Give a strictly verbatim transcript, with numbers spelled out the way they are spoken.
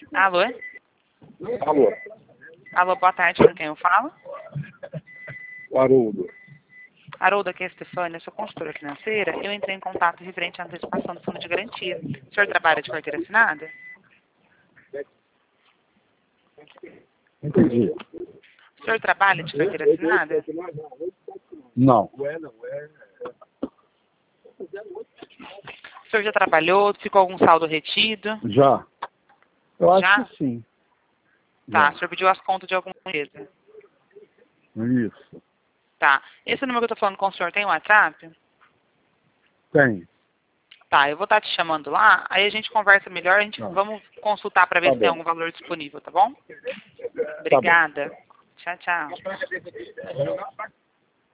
Alô? Alô, Alô, boa tarde, com quem eu falo? Haroldo. Haroldo, aqui é a Stefânia, eu sou consultora financeira. Eu entrei em contato referente à antecipação do fundo de garantia. O senhor trabalha de carteira assinada? Entendi. O senhor trabalha de carteira assinada? Não. O senhor já trabalhou? Ficou algum saldo retido? Já. Eu acho Já? que sim. Tá, Já. o senhor pediu as contas de alguma empresa? Isso. Tá. Esse número que eu tô falando com o senhor tem WhatsApp? Tem. Tá, eu vou estar te chamando lá, aí a gente conversa melhor, a gente Não. vamos consultar para ver Tá se tem bom. algum valor disponível, tá bom? Tá bom. Obrigada. Tchau, tchau.